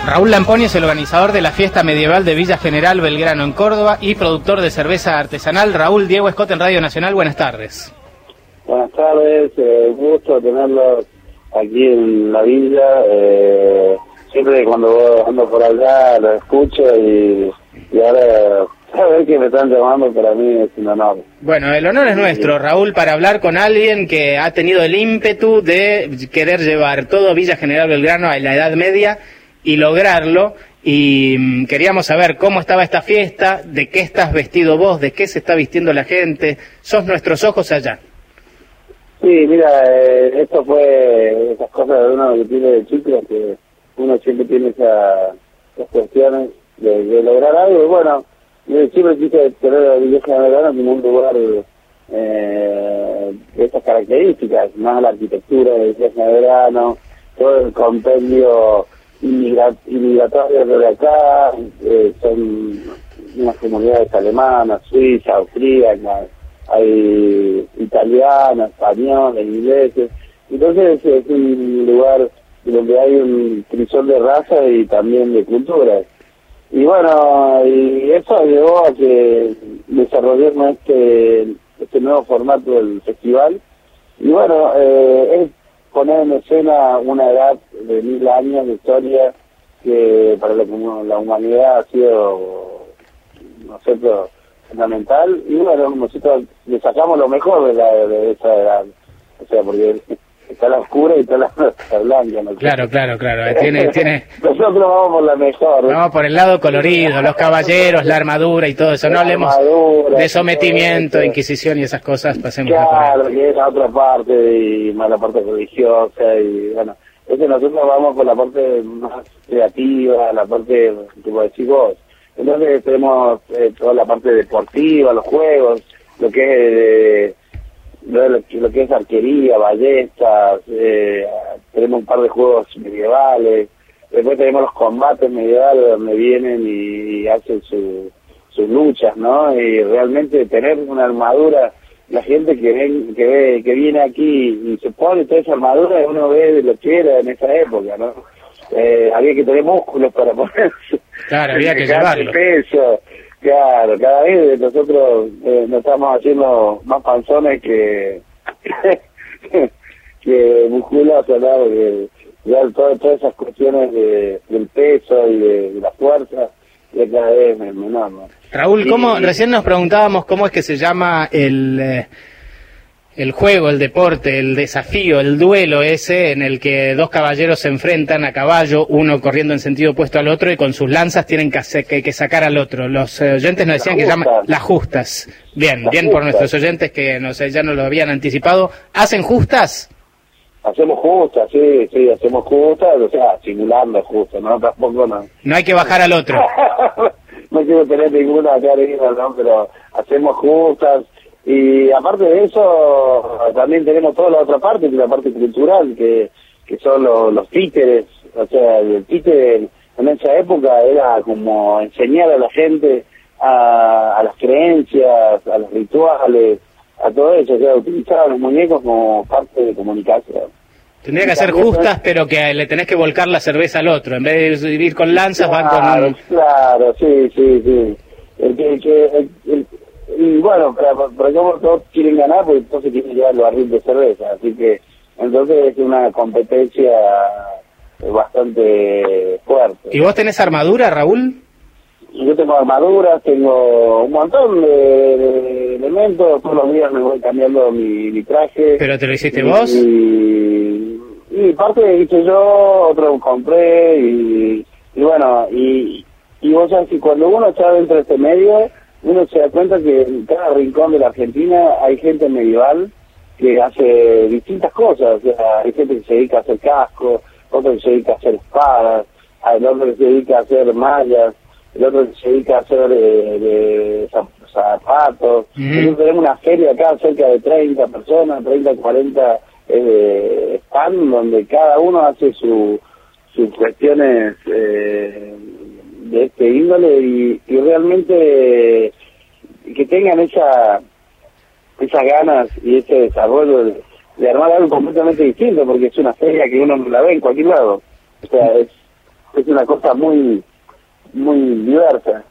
Raúl Lamponi es el organizador de la fiesta medieval de Villa General Belgrano en Córdoba y productor de cerveza artesanal. Raúl, Diego Escot en Radio Nacional, buenas tardes. Buenas tardes, gusto tenerlos aquí en la villa. Siempre cuando ando por allá lo escucho y ahora saber que me están llamando para mí es un honor. Bueno, el honor es nuestro, Raúl, para hablar con alguien que ha tenido el ímpetu de querer llevar todo Villa General Belgrano a la Edad Media y lograrlo, y queríamos saber cómo estaba esta fiesta, de qué estás vestido vos, de qué se está vistiendo la gente. Sos nuestros ojos allá. Sí, mira, esto fue esas cosas de uno que tiene de chico, que uno siempre tiene esas cuestiones de lograr algo. Y bueno, yo siempre quise tener a Villa General Belgrano como un lugar de estas características, más la arquitectura de Villa General Belgrano, todo el compendio inmigratorios de acá, son unas comunidades alemanas, suizas, austríacas, hay italianas, españoles, ingleses. Entonces es un lugar donde hay un crisol de razas y también de culturas. Y bueno, y eso llevó a que desarrollemos este nuevo formato del festival. Y bueno, es poner en escena una edad de 1000 años de historia que para la humanidad ha sido, nosotros, fundamental. Y bueno, nosotros le sacamos lo mejor de esa edad. O sea, porque está la oscura y está la blanca, ¿no? Claro. Tiene... Nosotros vamos por la mejor. Vamos por el lado colorido, los caballeros, la armadura y todo eso. No hablemos de sometimiento, inquisición y esas cosas. Pasemos claro, que es la otra parte, y más la parte religiosa, y bueno, nosotros vamos por la parte más creativa, la parte, como decís vos. Entonces tenemos toda la parte deportiva, los juegos, lo que es arquería, ballestas, tenemos un par de juegos medievales, después tenemos los combates medievales donde vienen y hacen sus luchas, ¿no? Y realmente tener una armadura, la gente que viene aquí y se pone toda esa armadura, uno ve de lo que era en esa época, ¿no? Había que tener músculos para ponerse. Claro, había que llevarlo. Peso. Claro, cada vez nosotros nos estamos haciendo más panzones que musculosos, ¿no? Porque ya todas esas cuestiones del peso y de la fuerza ya cada vez menor, ¿no? Raúl, recién nos preguntábamos cómo es que se llama el juego, el deporte, el desafío, el duelo ese en el que dos caballeros se enfrentan a caballo, uno corriendo en sentido opuesto al otro y con sus lanzas tienen que sacar al otro. Los oyentes nos decían que llaman las justas. Bien por nuestros oyentes que ya nos lo habían anticipado. ¿Hacen justas? Hacemos justas, sí, hacemos justas, o sea, simulando justas, ¿no? Tampoco no. No hay que bajar al otro. No quiero tener ninguna carga, ¿no? Pero hacemos justas. Y aparte de eso, también tenemos toda la otra parte, que es la parte cultural, que son los títeres. O sea, el títere en esa época era como enseñar a la gente a las creencias, a los rituales, a todo eso. O sea, utilizar a los muñecos como parte de comunicación. Tendría que hacer justas, pero que le tenés que volcar la cerveza al otro. En vez de ir con lanzas, van con... Claro, sí. Y bueno, por ejemplo, todos quieren ganar, porque entonces quieren llevar los barriles de cerveza. Así que, entonces es una competencia bastante fuerte. ¿Y vos tenés armadura, Raúl? Yo tengo armaduras, tengo un montón de elementos. Todos los días me voy cambiando mi traje. ¿Pero te lo hiciste vos? Y parte hice yo, otro compré, y bueno, y vos sabés que cuando uno está dentro de este medio, uno se da cuenta que en cada rincón de la Argentina hay gente medieval que hace distintas cosas. O sea, hay gente que se dedica a hacer cascos, otro que se dedica a hacer espadas, el otro que se dedica a hacer mallas, el otro que se dedica a hacer zapatos. Nosotros tenemos una feria acá, cerca de 30 personas, 30, 40 stand, donde cada uno hace sus cuestiones de este índole, y realmente que tengan esas ganas y ese desarrollo de armar algo completamente distinto, porque es una feria que uno no la ve en cualquier lado. O sea, es una cosa muy diversa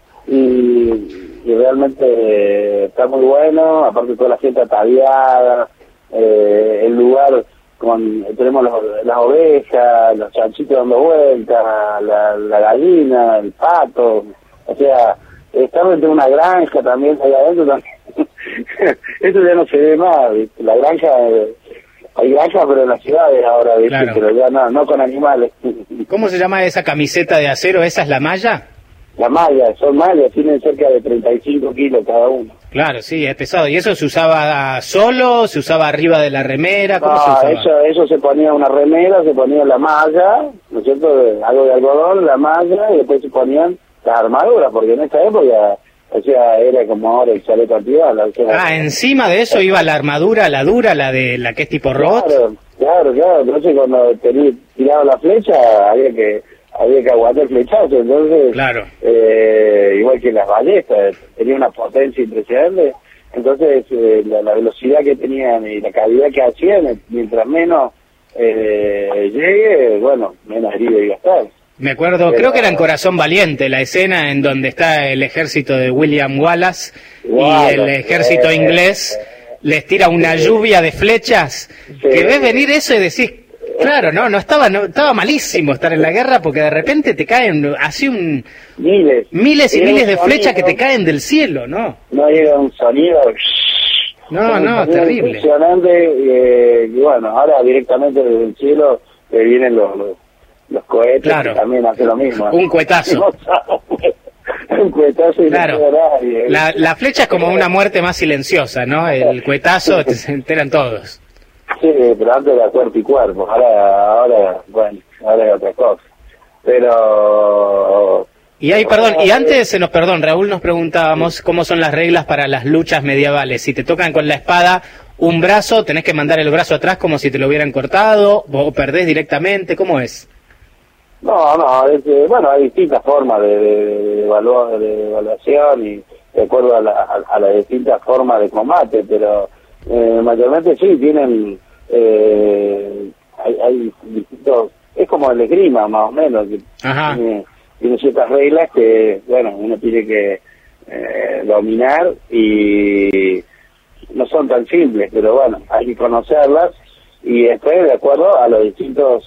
y realmente está muy bueno, aparte toda la gente ataviada, el lugar tenemos las ovejas, los chanchitos dando vueltas, la gallina, el pato, o sea, estar dentro de una granja también allá adentro también. Eso ya no se ve más, ¿viste? La granja, hay granjas pero en las ciudades ahora, ¿viste? Claro. Pero ya no con animales. ¿Cómo se llama esa camiseta de acero? ¿Esa es la malla? La malla, son mallas, tienen cerca de 35 kilos cada uno. Claro, sí, es pesado. ¿Y eso se usaba solo? ¿Se usaba arriba de la remera? ¿Cómo se usaba? Eso se ponía una remera, se ponía la malla, ¿no es cierto? Algo de algodón, la malla, y después se ponían las armaduras, porque en esa época, o sea, era como ahora el chaleco antibala. O sea, encima de eso iba la armadura, la dura, la que es tipo robot. Claro. Entonces cuando tiraba la flecha, había que aguantar el flechazo, entonces, claro. Igual que las ballestas, tenía una potencia impresionante, entonces la velocidad que tenían y la calidad que hacían, mientras menos llegue, bueno, menos herido iba a estar. Me acuerdo, creo que era en Corazón Valiente, la escena en donde está el ejército de William Wallace y el ejército inglés les tira una lluvia de flechas, que ves venir eso y decís, claro, no estaba malísimo estar en la guerra porque de repente te caen así miles y miles de flechas que te caen del cielo, ¿no? No llega un sonido. No, terrible. Impresionante, y bueno, ahora directamente desde el cielo vienen los cohetes, claro, que también hacen lo mismo. Un cuetazo. Un cuetazo y claro. La flecha es como una muerte más silenciosa, ¿no? El cuetazo se enteran todos. Sí, pero antes era cuerpo y cuerpo, ahora es otra cosa. Pero... Y antes Raúl, nos preguntábamos cómo son las reglas para las luchas medievales. Si te tocan con la espada un brazo, tenés que mandar el brazo atrás como si te lo hubieran cortado, o perdés directamente, ¿cómo es? No, bueno, hay distintas formas de evaluación y de acuerdo a las distintas formas de combate, pero mayormente sí, tienen, hay distintos, es como el esgrima más o menos, que tiene ciertas reglas que, bueno, uno tiene que dominar y no son tan simples, pero bueno, hay que conocerlas y después de acuerdo a los distintos...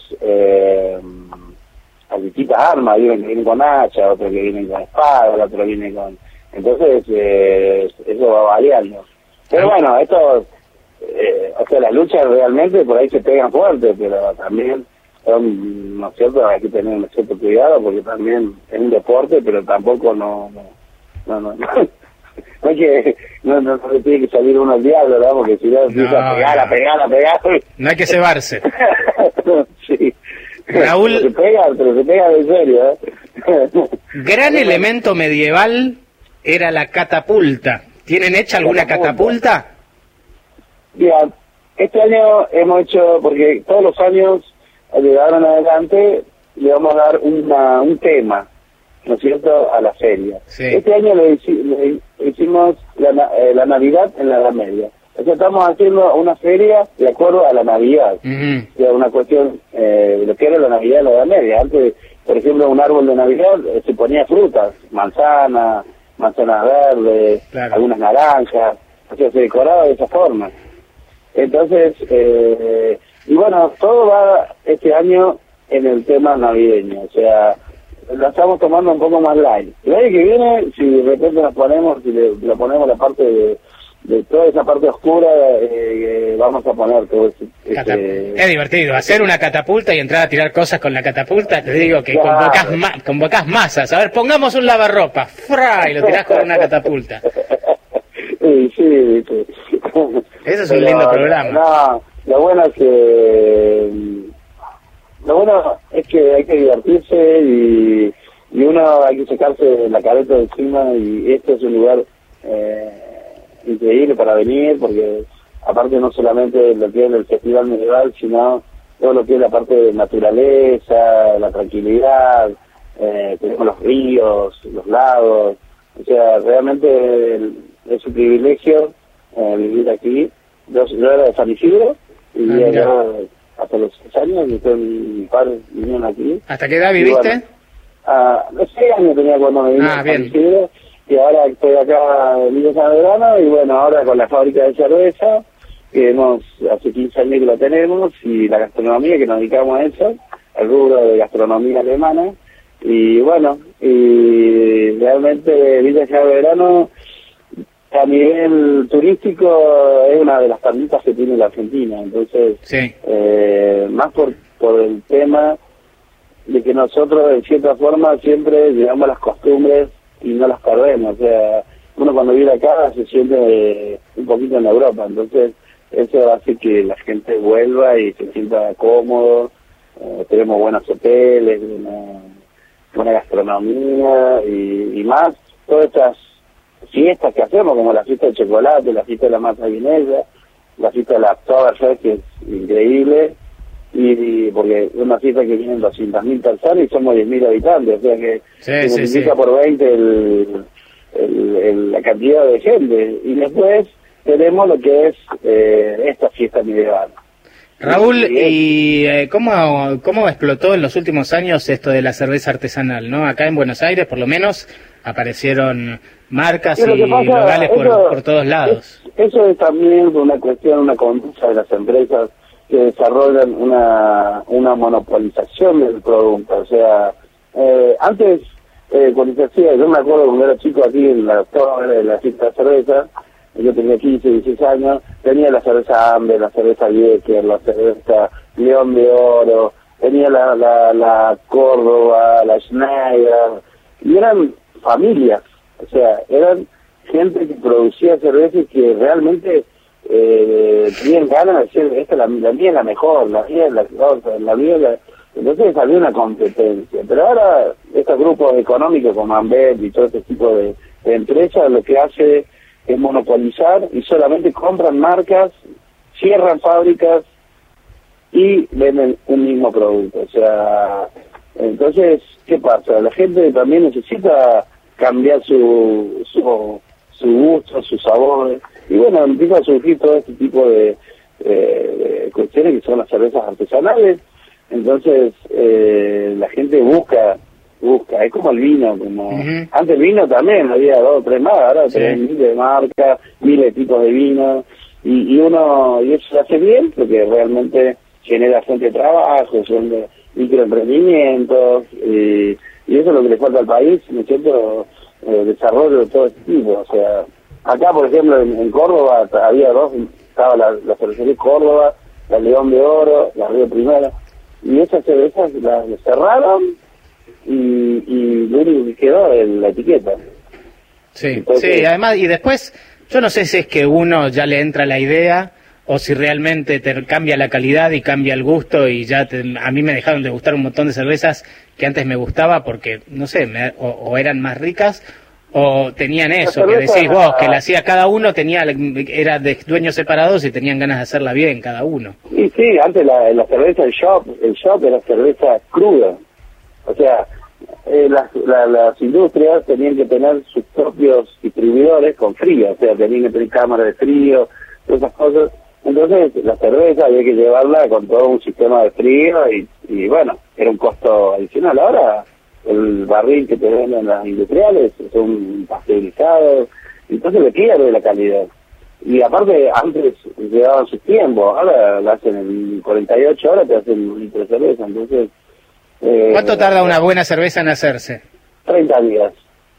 a distintas armas, hay unos que vienen con hacha, otros que vienen con espada, otros que vienen con... Entonces, eso va variando. Pero bueno, esto, o sea, las luchas realmente por ahí se pegan fuerte, pero también son, ¿no es cierto?, hay que tener un cierto cuidado, porque también es un deporte, pero tampoco no hay que, no tiene que salir uno al diablo, ¿verdad? Porque si no empieza a pegar. No hay que cebarse. Sí. Raúl, pero se pega en serio, gran elemento medieval era la catapulta. ¿Tienen hecha alguna catapulta? Mira, este año hemos hecho, porque todos los años de ahora en adelante le vamos a dar un tema, ¿no es cierto?, a la feria. Sí. Este año le hicimos la Navidad en la Edad Media. O sea, estamos haciendo una feria de acuerdo a la Navidad. O sea, una cuestión de lo que era la Navidad en la Edad Media. Antes, por ejemplo, un árbol de Navidad se ponía frutas, manzana verde, claro, algunas naranjas, o sea, se decoraba de esa forma. Entonces, y bueno, todo va este año en el tema navideño, o sea, la estamos tomando un poco más light. El año que viene, si de repente le ponemos la parte de toda esa parte oscura, vamos a poner todo Es divertido, hacer una catapulta y entrar a tirar cosas con la catapulta, te digo que claro, convocás masas. A ver, pongamos un lavarropa, ¡fra! Y lo tirás con una catapulta. Sí. Eso es un lindo programa. No, lo bueno es que hay que divertirse y uno hay que sacarse la careta de encima, y este es un lugar increíble para venir, porque aparte no solamente lo que es el festival medieval, sino todo lo que es la parte de naturaleza, la tranquilidad, tenemos los ríos, los lagos, o sea, realmente es un privilegio vivir aquí. Yo era de San Isidro y vivía hasta los 6 años, y mi padre vinieron aquí. ¿Hasta qué edad viviste? Bueno, no sé, años tenía cuando me vine a bien. Isidro, y ahora estoy acá en Villa San Belgrano, y bueno, ahora con la fábrica de cerveza, que hace 15 años que lo tenemos, y la gastronomía, que nos dedicamos a eso, al rubro de gastronomía alemana, y bueno, y realmente Villa San Belgrano, a nivel turístico, es una de las tantas que tiene la Argentina, entonces, sí. Más por el tema de que nosotros, de cierta forma, siempre llevamos las costumbres y no las perdemos, o sea, uno cuando viene acá se siente un poquito en Europa, entonces eso hace que la gente vuelva y se sienta cómodo, tenemos buenos hoteles, buena gastronomía y más todas estas fiestas que hacemos, como la fiesta de chocolate, la fiesta de la masa guinesa, la fiesta de la Oktoberfest, que es increíble, y porque es una fiesta que vienen 200.000 personas y somos 10.000 habitantes, o sea que se multiplica por 20 la cantidad de gente, y después tenemos lo que es esta fiesta medieval. Raúl, ¿y cómo explotó en los últimos años esto de la cerveza artesanal, no? Acá en Buenos Aires, por lo menos, aparecieron marcas y locales por todos lados. Eso es también una cuestión, una conducta de las empresas que desarrollan una monopolización del producto. O sea, antes, cuando se hacía, yo me acuerdo cuando era chico aquí en la fiesta de cerveza, yo tenía 15, 16 años, tenía la cerveza Amber, la cerveza Jäger, la cerveza León de Oro, tenía la Córdoba, la Schneider, y eran familias, o sea, eran gente que producía cerveza y que realmente tenían ganas de decir, la mía es la mejor, la mía es la mía es la... Entonces había una competencia, pero ahora estos grupos económicos como Amber y todo este tipo de empresas lo que hace es monopolizar y solamente compran marcas, cierran fábricas y venden un mismo producto. O sea, entonces, ¿qué pasa? La gente también necesita cambiar su gusto, sus sabores, y bueno, empieza a surgir todo este tipo de cuestiones que son las cervezas artesanales. Entonces, la gente busca, es como el vino, antes el vino también había 2 o 3 más, ahora tenés miles de marcas, miles de tipos de vino, y eso se hace bien porque realmente genera gente de trabajo, son de microemprendimientos, y eso es lo que le falta al país, ¿no es cierto? Desarrollo de todo este tipo. O sea, acá por ejemplo en Córdoba había 2, estaba la cervecería Córdoba, la León de Oro, la Río Primera, y esas cervezas las cerraron y lo único que quedó es la etiqueta. Sí, entonces, sí, además, y después, yo no sé si es que uno ya le entra la idea o si realmente te cambia la calidad y cambia el gusto y ya a mí me dejaron de gustar un montón de cervezas que antes me gustaba porque, no sé, o eran más ricas o tenían eso, que decís vos, que la hacía cada uno, era de dueños separados y tenían ganas de hacerla bien cada uno. Y sí, antes la cerveza, el shop era cerveza cruda. O sea, las industrias tenían que tener sus propios distribuidores con frío, o sea, tenían que tener cámaras de frío, todas esas cosas. Entonces, la cerveza había que llevarla con todo un sistema de frío y bueno, era un costo adicional. Ahora, el barril que te venden las industriales son pasteurizados, entonces le pierde la calidad. Y aparte, antes llevaban sus tiempos, ahora la hacen en 48 horas, te hacen un litro de cerveza, entonces... ¿Cuánto tarda una buena cerveza en hacerse? 30 días.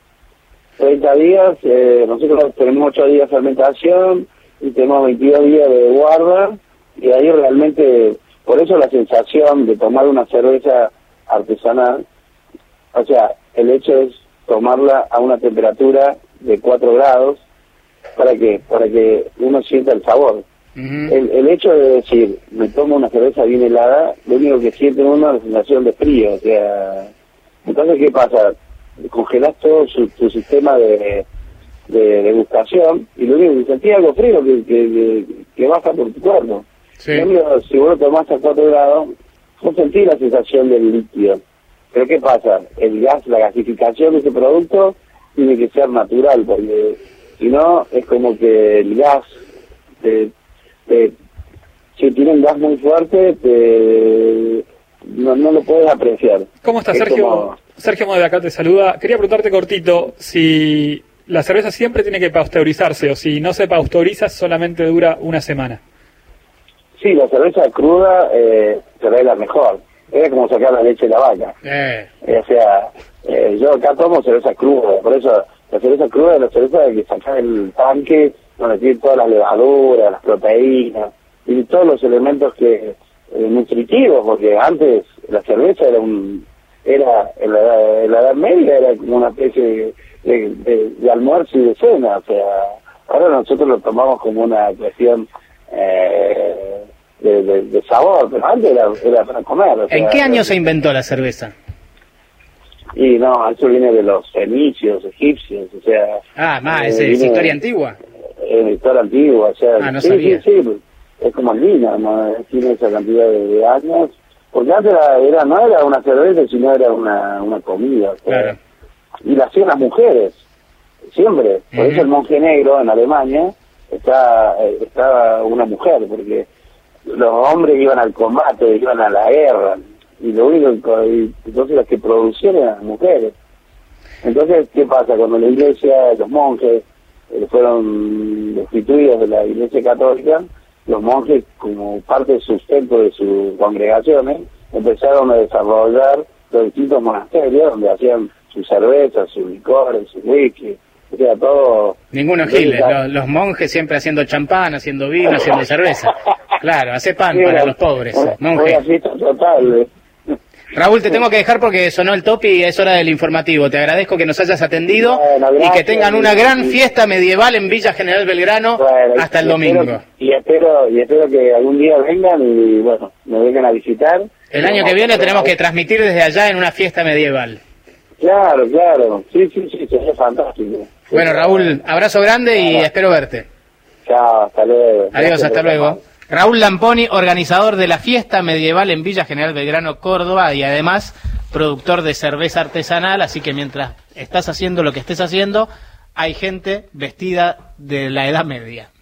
30 días, nosotros tenemos 8 días de fermentación y tenemos 22 días de guarda, y ahí realmente, por eso la sensación de tomar una cerveza artesanal, o sea, el hecho es tomarla a una temperatura de 4 grados, ¿para qué? Para que uno sienta el sabor. El hecho de decir, me tomo una cerveza bien helada, lo único que siente uno es la sensación de frío, o sea, entonces ¿qué pasa? Congelás todo tu sistema de degustación y lo único que sentís es algo frío que baja por tu cuerpo. Sí. En cambio, si vos lo tomás a 4 grados, vos sentís la sensación del líquido. Pero ¿qué pasa? El gas, la gasificación de ese producto tiene que ser natural, porque si no, es como que el gas, si tiene un gas muy fuerte, no lo puedes apreciar. ¿Cómo está, Sergio? Sergio Mo de acá te saluda. Quería preguntarte cortito si la cerveza siempre tiene que pasteurizarse o si no se pasteuriza solamente dura una semana. Sí, la cerveza cruda será la mejor. Es como sacar la leche de la vaca. O sea, yo acá tomo cerveza cruda, por eso la cerveza cruda es la cerveza que saca el tanque, donde tiene todas las levaduras, las proteínas y todos los elementos que nutritivos, porque antes la cerveza era en la Edad Media era como una especie de almuerzo y de cena. O sea, ahora nosotros lo tomamos como una cuestión de sabor, pero antes era para comer. O sea, ¿en qué año se inventó la cerveza? Y no, eso viene de los fenicios, egipcios, o sea... es historia antigua. Es historia antigua, o sea... no sabía. Sí, es como el vino, ¿no? Tiene esa cantidad de años, porque antes no era una cerveza, sino era una comida. O sea, claro. Y la hacían las mujeres, siempre. Por eso el monje negro en Alemania estaba una mujer, porque los hombres iban al combate, iban a la guerra, y entonces las que producían eran las mujeres. Entonces, ¿qué pasa? Cuando la iglesia, los monjes fueron destituidos de la iglesia católica, los monjes, como parte del sustento de sus congregaciones, empezaron a desarrollar los distintos monasterios donde hacían sus cervezas, sus licores, sus whisky, o sea, todo... Ninguno giles, los monjes siempre haciendo champán, haciendo vino, haciendo cerveza. Claro, hace pan para los pobres. Monje. Total. Raúl, te tengo que dejar porque sonó el top y es hora del informativo. Te agradezco que nos hayas atendido y que tengan una gran fiesta medieval en Villa General Belgrano hasta el domingo. Y espero que algún día vengan y, bueno, me vengan a visitar. El año que viene tenemos que transmitir desde allá en una fiesta medieval. Claro. Sí, sería fantástico. Bueno, Raúl, abrazo grande y espero verte. Chao, hasta luego. Adiós, hasta luego. Raúl Lamponi, organizador de la fiesta medieval en Villa General Belgrano, Córdoba, y además productor de cerveza artesanal, así que mientras estás haciendo lo que estés haciendo, hay gente vestida de la Edad Media.